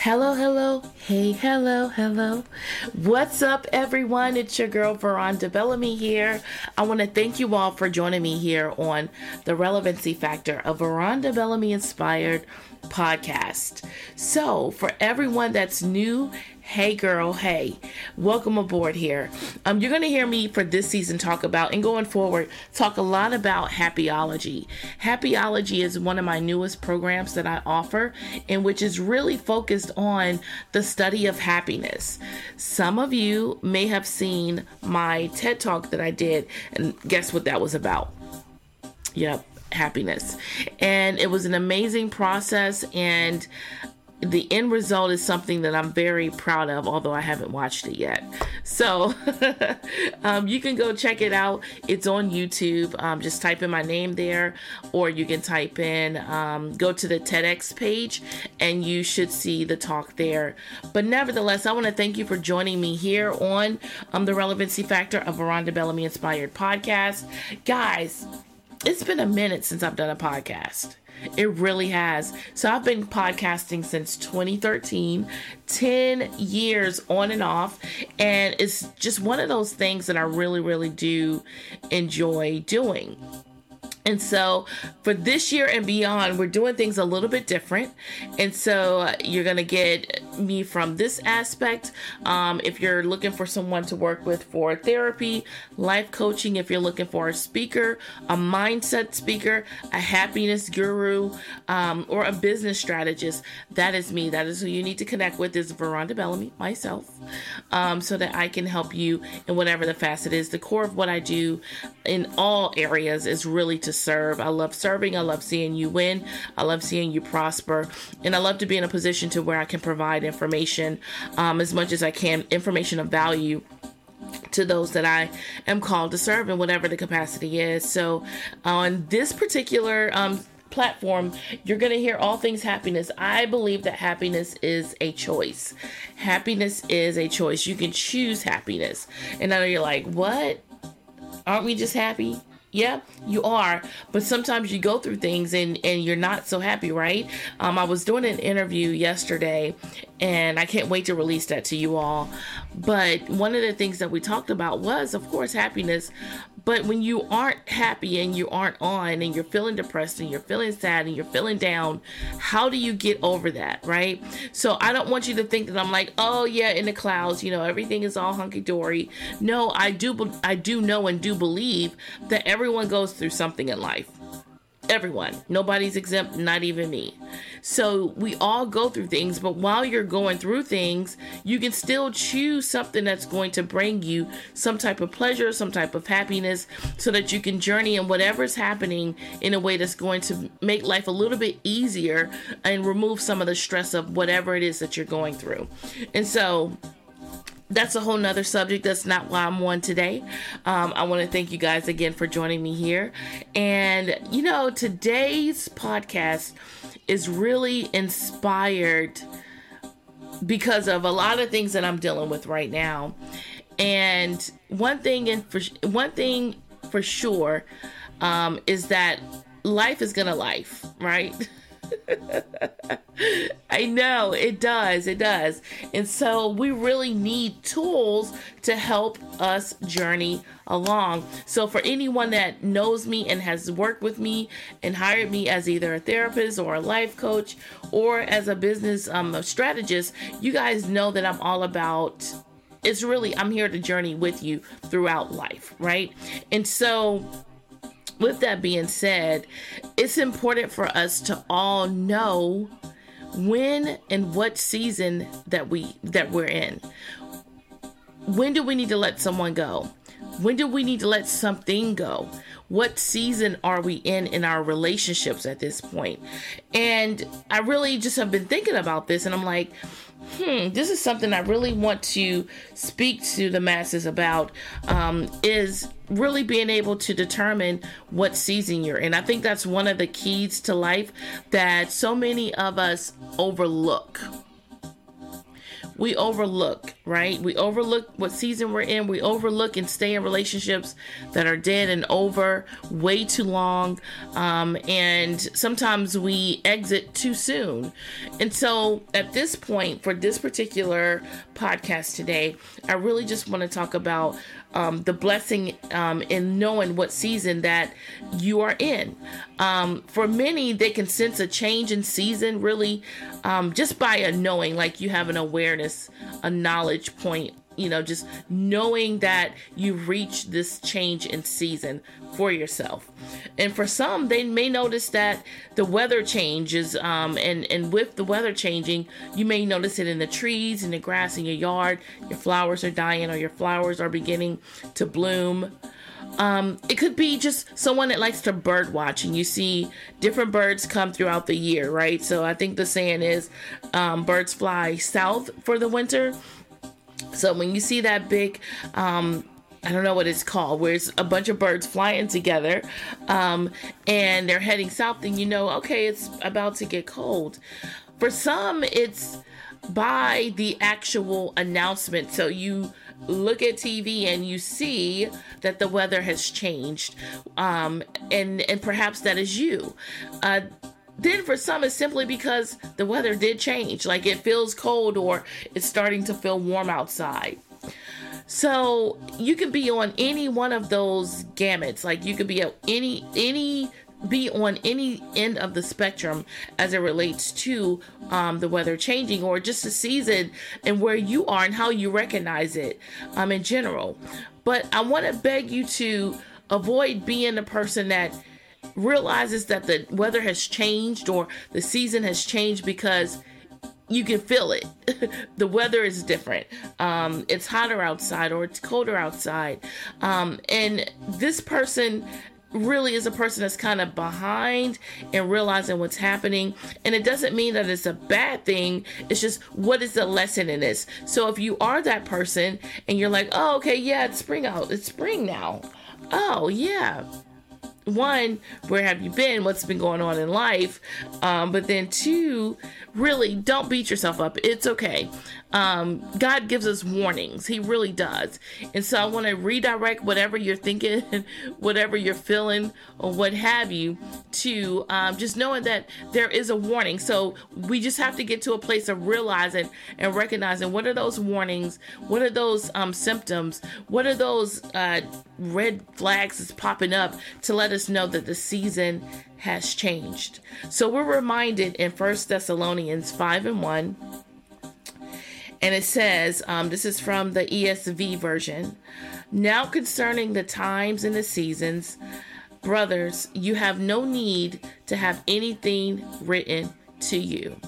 Hello, hello, hey, hello, hello. What's up, everyone? It's your girl, Veranda Bellamy here. I want to thank you all for joining me here on the Relevancy Factor, a Veranda Bellamy inspired podcast. So, for everyone that's new, hey girl, hey, welcome aboard here. You're going to hear me for this season talk about, and going forward, talk a lot about Happyology. Happyology is one of my newest programs that I offer, and which is really focused on the study of happiness. Some of you may have seen my TED Talk that I did, and guess what that was about? Yep, happiness. And it was an amazing process, and the end result is something that I'm very proud of, although I haven't watched it yet. So you can go check it out. It's on YouTube. Just type in my name there, or you can type in, go to the TEDx page, and you should see the talk there. But nevertheless, I want to thank you for joining me here on the Relevancy Factor of Veranda Bellamy Inspired Podcast. Guys, it's been a minute since I've done a podcast. It really has. So I've been podcasting since 2013, 10 years on and off. And it's just one of those things that I really, really do enjoy doing. And so for this year and beyond, we're doing things a little bit different. And so you're going to get me from this aspect. If you're looking for someone to work with for therapy, life coaching, if you're looking for a speaker, a mindset speaker, a happiness guru, or a business strategist, that is me. That is who you need to connect with, is Veranda Bellamy, myself, so that I can help you in whatever the facet is. The core of what I do in all areas is really to serve. I love serving. I love seeing you win. I love seeing you prosper. And I love to be in a position to where I can provide information as much as I can, information of value to those that I am called to serve in whatever the capacity is. So on this particular platform, you're going to hear all things happiness. I believe that happiness is a choice. Happiness is a choice. You can choose happiness. And I know you're like, what? Aren't we just happy? Yeah, you are. But sometimes you go through things and you're not so happy, right? I was doing an interview yesterday, and I can't wait to release that to you all. But one of the things that we talked about was, of course, happiness. But when you aren't happy and you aren't on, and you're feeling depressed and you're feeling sad and you're feeling down, how do you get over that, right? So I don't want you to think that I'm like, oh yeah, in the clouds, everything is all hunky-dory. No, I do know and do believe that everyone goes through something in life. Everyone. Nobody's exempt, not even me. So we all go through things, but while you're going through things, you can still choose something that's going to bring you some type of pleasure, some type of happiness, so that you can journey in whatever's happening in a way that's going to make life a little bit easier and remove some of the stress of whatever it is that you're going through. And so that's a whole nother subject. That's not why I'm on today. I want to thank you guys again for joining me here. And, today's podcast is really inspired because of a lot of things that I'm dealing with right now. And one thing for sure is that life is gonna life, right? I know it does. And so we really need tools to help us journey along. So for anyone that knows me and has worked with me and hired me as either a therapist or a life coach or as a business strategist, you guys know that I'm all about, I'm here to journey with you throughout life, right? And so with that being said, it's important for us to all know when and what season that we're in. When do we need to let someone go? When do we need to let something go? What season are we in our relationships at this point? And I really just have been thinking about this, and I'm like, this is something I really want to speak to the masses about, is really being able to determine what season you're in. I think that's one of the keys to life that so many of us overlook. we overlook, right? We overlook what season we're in. We overlook and stay in relationships that are dead and over way too long. And sometimes we exit too soon. And so at this point, for this particular podcast today, I really just want to talk about the blessing in knowing what season that you are in. For many, they can sense a change in season really just by a knowing, like you have an awareness, a knowledge point, just knowing that you've reached this change in season for yourself. And for some, they may notice that the weather changes, and with the weather changing, you may notice it in the trees, in the grass in your yard. Your flowers are dying, or your flowers are beginning to bloom. It could be just someone that likes to bird watch, and you see different birds come throughout the year, right? So I think the saying is, birds fly south for the winter. So when you see that big, I don't know what it's called, where it's a bunch of birds flying together, and they're heading south, then you know, okay, it's about to get cold. For some, it's by the actual announcement. So you look at TV and you see that the weather has changed, and perhaps that is you. Then for some, it's simply because the weather did change. Like it feels cold, or it's starting to feel warm outside. So you could be on any one of those gamuts. Like you could be at be on any end of the spectrum as it relates to the weather changing, or just a season and where you are and how you recognize it in general. But I want to beg you to avoid being the person that realizes that the weather has changed or the season has changed because you can feel it. The weather is different. It's hotter outside, or it's colder outside. And this person really is a person that's kind of behind in realizing what's happening. And it doesn't mean that it's a bad thing. It's just, what is the lesson in this? So if you are that person and you're like, oh, okay, yeah, it's spring out. It's spring now. Oh, yeah. One, where have you been? What's been going on in life? But then two, really don't beat yourself up. It's okay. God gives us warnings. He really does. And so I want to redirect whatever you're thinking, whatever you're feeling, or what have you, to just knowing that there is a warning. So we just have to get to a place of realizing and recognizing, what are those warnings? What are those symptoms? What are those red flags that's popping up to let us know that the season has changed? So we're reminded in 1 Thessalonians 5:1, and it says, this is from the ESV version, "Now concerning the times and the seasons, brothers, you have no need to have anything written to you."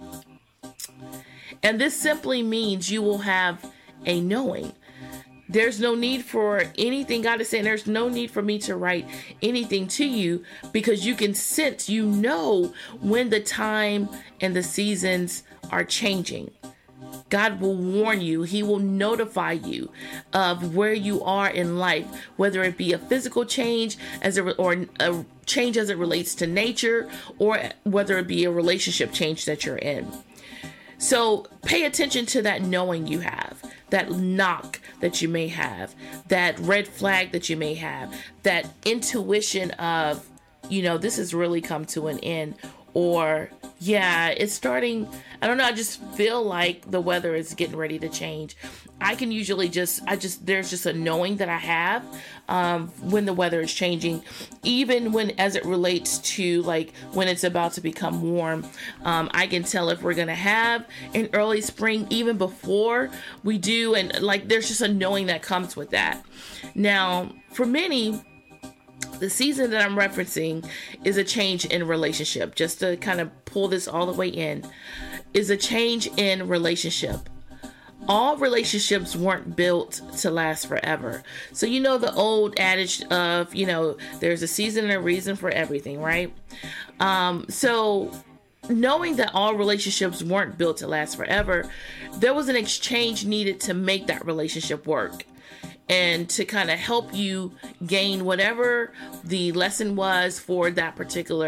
And this simply means you will have a knowing. There's no need for anything. God is saying there's no need for me to write anything to you, because you can sense, you know, when the time and the seasons are changing. God will warn you. He will notify you of where you are in life, whether it be a physical change or a change as it relates to nature, or whether it be a relationship change that you're in. So pay attention to that knowing you have, that knock that you may have, that red flag that you may have, that intuition of, this has really come to an end, or yeah, it's starting, I don't know, I just feel like the weather is getting ready to change. I can usually there's just a knowing that I have when the weather is changing, even as it relates to like when it's about to become warm. I can tell if we're going to have an early spring even before we do. And like, there's just a knowing that comes with that. Now, for many, the season that I'm referencing is a change in relationship. Just to kind of pull this all the way in, is a change in relationship. All relationships weren't built to last forever. So the old adage of, there's a season and a reason for everything, right? So knowing that all relationships weren't built to last forever, there was an exchange needed to make that relationship work, and to kind of help you gain whatever the lesson was for that particular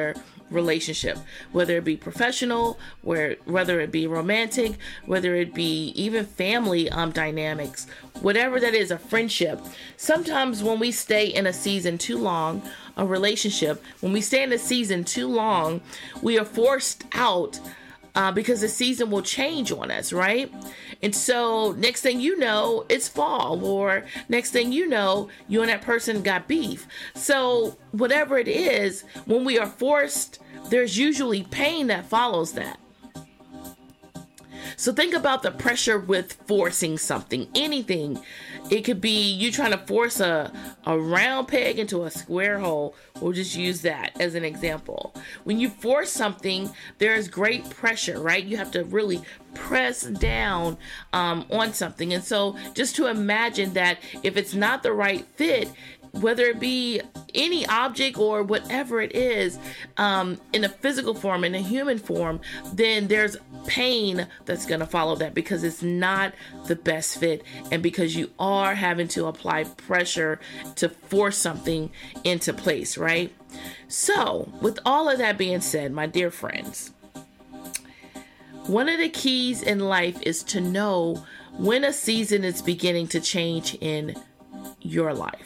relationship, whether it be professional, whether it be romantic, whether it be even family dynamics, whatever that is, a friendship. Sometimes when we stay in a season too long, a relationship, when we stay in a season too long, we are forced out because the season will change on us, right? And so next thing you know, it's fall, or next thing you know, you and that person got beef. So whatever it is, when we are forced, there's usually pain that follows that. So think about the pressure with forcing something, anything. It could be you trying to force a round peg into a square hole. We'll just use that as an example. When you force something, there's great pressure, right? You have to really press down on something. And so just to imagine that if it's not the right fit, whether it be any object or whatever it is, in a physical form, in a human form, then there's pain that's going to follow that because it's not the best fit and because you are having to apply pressure to force something into place, right? So, with all of that being said, my dear friends, one of the keys in life is to know when a season is beginning to change in your life.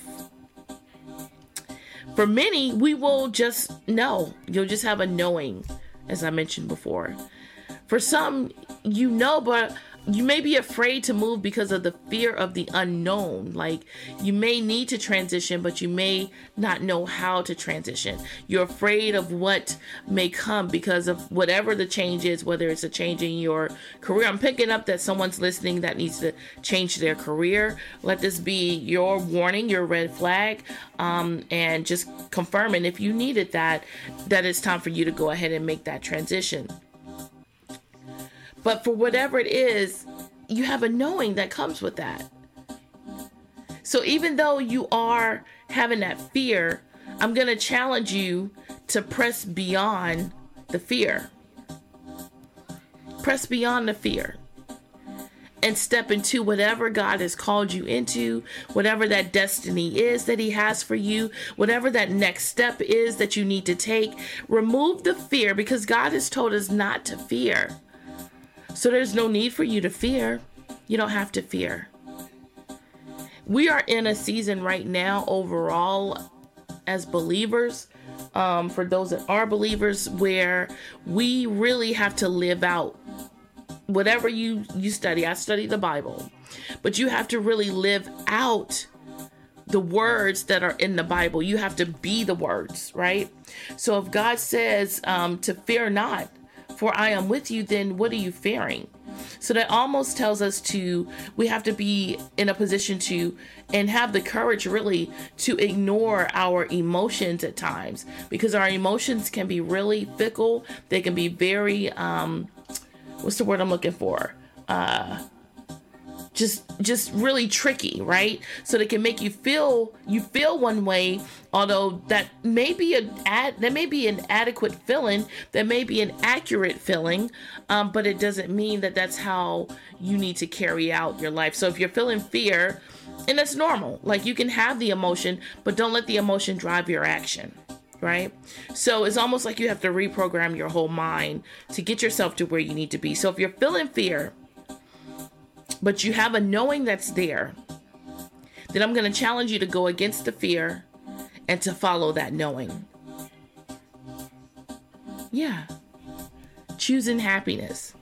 For many, we will just know. You'll just have a knowing, as I mentioned before. For some, you know, but you may be afraid to move because of the fear of the unknown. Like, you may need to transition, but you may not know how to transition. You're afraid of what may come because of whatever the change is, whether it's a change in your career. I'm picking up that someone's listening that needs to change their career. Let this be your warning, your red flag, and just confirming if you needed that it's time for you to go ahead and make that transition. But for whatever it is, you have a knowing that comes with that. So even though you are having that fear, I'm going to challenge you to press beyond the fear. Press beyond the fear and step into whatever God has called you into, whatever that destiny is that He has for you, whatever that next step is that you need to take. Remove the fear because God has told us not to fear. So there's no need for you to fear. You don't have to fear. We are in a season right now overall as believers, for those that are believers, where we really have to live out whatever you study. I study the Bible, but you have to really live out the words that are in the Bible. You have to be the words, right? So if God says to fear not, for I am with you, then what are you fearing? So that almost tells us we have to be in a position to, and have the courage really to ignore our emotions at times, because our emotions can be really fickle. They can be very, what's the word I'm looking for? Just really tricky, right? So they can make you feel one way, although that may be an adequate feeling, that may be an accurate feeling, but it doesn't mean that that's how you need to carry out your life. So if you're feeling fear, and that's normal, like you can have the emotion, but don't let the emotion drive your action. Right? So it's almost like you have to reprogram your whole mind to get yourself to where you need to be. So if you're feeling fear, but you have a knowing that's there, then I'm going to challenge you to go against the fear and to follow that knowing. Yeah. Choosing happiness.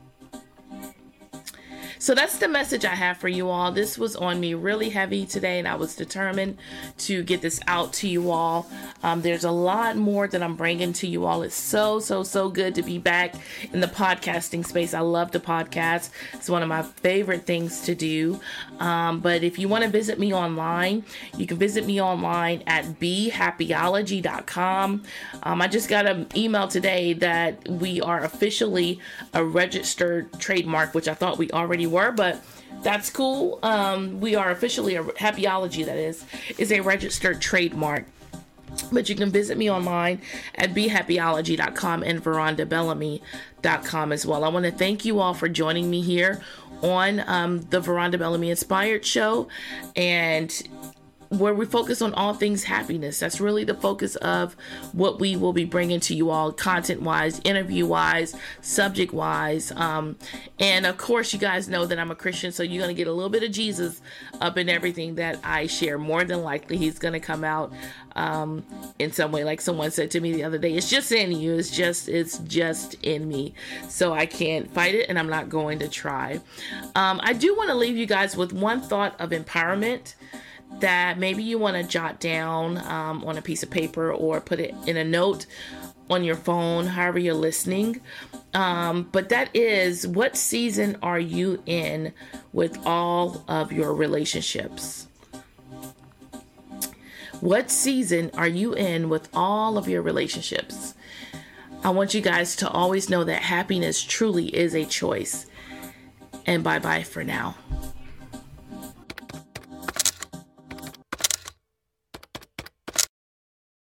So that's the message I have for you all. This was on me really heavy today, and I was determined to get this out to you all. There's a lot more that I'm bringing to you all. It's so good to be back in the podcasting space. I love to podcast. It's one of my favorite things to do. But if you want to visit me online, you can visit me online at behappyology.com. I just got an email today that we are officially a registered trademark, which I thought we already were, but that's cool. We are officially Happyology, that is a registered trademark. But you can visit me online at behappyology.com and verondabellamy.com as well. I want to thank you all for joining me here on the Veronda Bellamy Inspired Show. And where we focus on all things happiness. That's really the focus of what we will be bringing to you all, content-wise, interview-wise, subject-wise. And of course, you guys know that I'm a Christian, so you're going to get a little bit of Jesus up in everything that I share. More than likely, he's going to come out in some way. Like someone said to me the other day, it's just in you. It's just in me. So I can't fight it, and I'm not going to try. I do want to leave you guys with one thought of empowerment that maybe you want to jot down on a piece of paper or put it in a note on your phone, however you're listening. But that is, what season are you in with all of your relationships? What season are you in with all of your relationships? I want you guys to always know that happiness truly is a choice. And bye-bye for now.